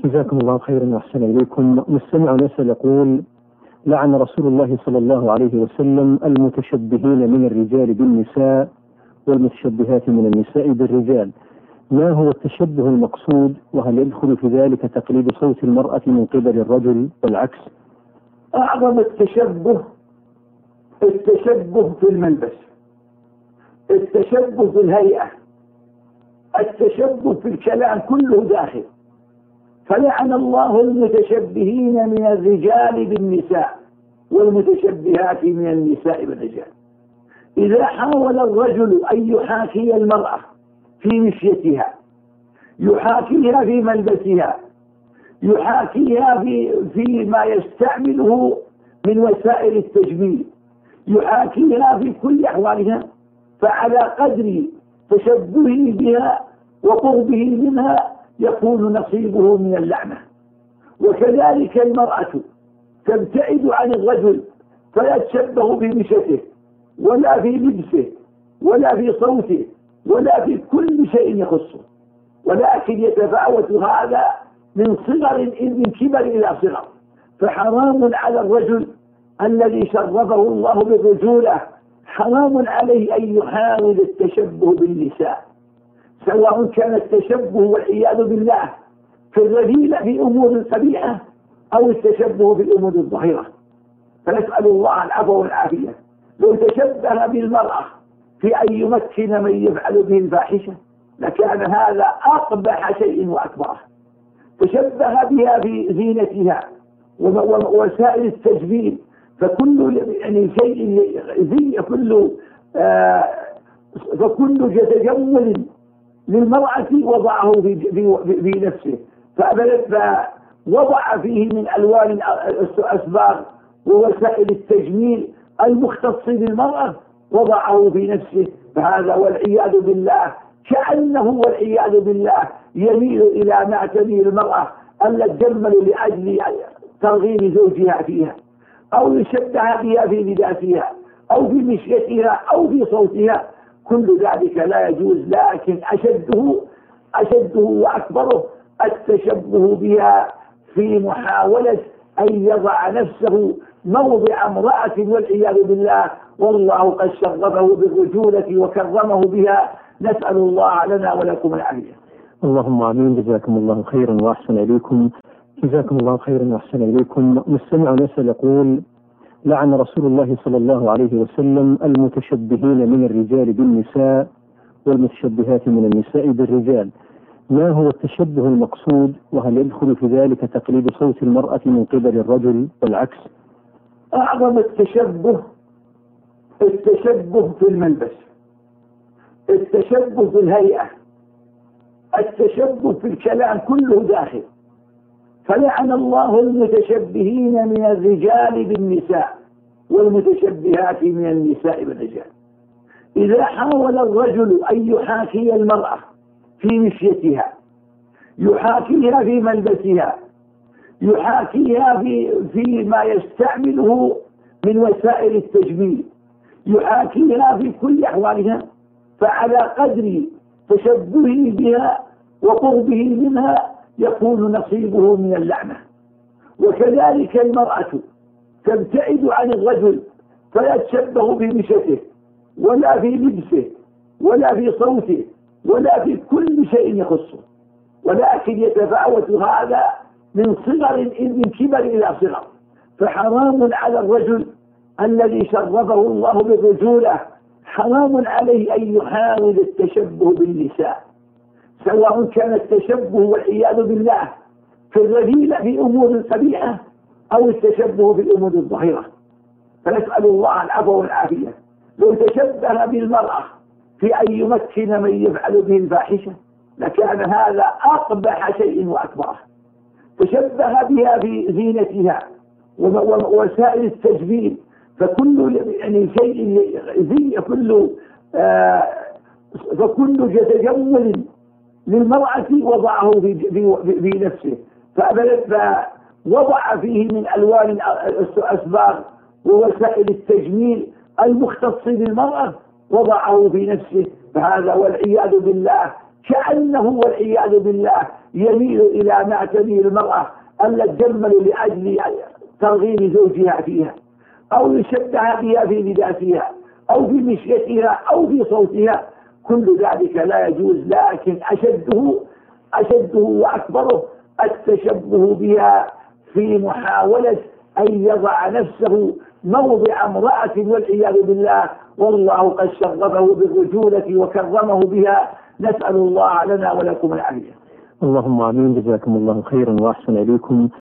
جزاكم الله خيرا وأحسن إليكم. مستمع يسأل يقول: لعن رسول الله صلى الله عليه وسلم المتشبهين من الرجال بالنساء والمتشبهات من النساء بالرجال. ما هو التشبه المقصود؟ وهل يدخل في ذلك تقليد صوت المرأة من قبل الرجل والعكس؟ أعظم التشبه في الملبس، التشبه في الهيئة، التشبه في الكلام، كله داخل. فلعن الله المتشبهين من الرجال بالنساء والمتشبهات من النساء بالرجال. إذا حاول الرجل أن يحاكي المرأة في مشيتها، يحاكيها في ملبسها، يحاكيها في ما يستعمله من وسائل التجميل، يحاكيها في كل أحوالها، فعلى قدر تشبهه بها وقربه منها يكون نصيبه من اللعنة. وكذلك المرأة تبتعد عن الرجل فلا تشبه بمشته ولا في لبسه ولا في صوته ولا في كل شيء يخصه، ولكن يتفاوت هذا من كبر إلى صغر. فحرام على الرجل الذي شرفه الله بالرجولة، حرام عليه أن يحاول التشبه بالنساء، سواء كان التشبه والعياذ بالله في الرذيلة في أمور قبيحة أو التشبه بالأمور الظاهرة. فنسأل الله العفو والعافية. لو تشبه بالمرأة في أن يمكن من يفعل به الفاحشة لكان هذا أقبح شيء وأكبره. تشبه بها في زينتها ووسائل التجميل، فكل شيء فكل تجمل للمرأة وضعه في نفسه، فوضع فيه من ألوان الأسباغ ووسائل التجميل المختص بالمرأة وضعه في نفسه. فهذا والعياذ بالله كأنه والعياذ بالله يميل إلى ما تميل المرأة التي تجمل لأجل ترغيب زوجها فيها، أو يشبه بها في لباسها أو في مشيتها أو في صوتها. كل ذلك لا يجوز، لكن أشده وأكبره التشبه بها في محاولة أن يضع نفسه موضع امرأة والعياذ بالله، والله قد شرفه بالرجولة وكرمه بها. نسأل الله لنا ولكم العافية. اللهم آمين. جزاكم الله خيرا وأحسن إليكم. جزاكم الله خيرا وأحسن إليكم. مستمع يسأل يقول: لعن رسول الله صلى الله عليه وسلم المتشبهين من الرجال بالنساء والمتشبهات من النساء بالرجال. ما هو التشبه المقصود؟ وهل يدخل في ذلك تقليد صوت المرأة من قبل الرجل والعكس؟ أعظم التشبه في الملبس، التشبه في الهيئة، التشبه في الكلام، كله داخل. فلعن الله المتشبهين من الرجال بالنساء والمتشبهات من النساء بالرجال. إذا حاول الرجل أن يحاكي المرأة في مشيتها، يحاكيها في ملبسها، يحاكيها في ما يستعمله من وسائل التجميل، يحاكيها في كل أحوالها، فعلى قدر تشبهه بها وقربه منها يكون نصيبه من اللعنة. وكذلك المرأة تبتعد عن الرجل فلا تشبه بمشته ولا في لبسه ولا في صوته ولا في كل شيء يخصه، ولكن يتفاوت هذا من كبر إلى صغر. فحرام على الرجل الذي شرفه الله بالرجولة، حرام عليه أن يحاول التشبه بالنساء، سواء كان التشبه والعياذ بالله في الرذيلة في أمور قبيحة أو التشبه بالأمور الظاهرة. فنسأل الله العفو والعافية. لو تشبه بالمرأة في أن يمكن من يفعل به الفاحشة لكان هذا أقبح شيء وأكبره. تشبه بها في زينتها ووسائل التجميل، فكل فكل تجمل للمرأة وضعه في نفسه، فوضع فيه من ألوان الأسباغ ووسائل التجميل المختص بالمرأة وضعه في نفسه. فهذا والعياذ بالله كأنه والعياذ بالله يميل إلى ما تميل المرأة التي تجمل لأجل ترغيب زوجها فيها، أو يشبه بها في لباسها أو في مشيتها أو في صوتها. كل ذلك لا يجوز، لكن أشده وأكبره التشبه بها في محاولة أن يضع نفسه موضع امرأة والعياذ بالله، والله قد شرفه بالرجولة وكرمه بها. نسأل الله لنا ولكم العافية. اللهم آمين. جزاكم الله خيرا وأحسن إليكم.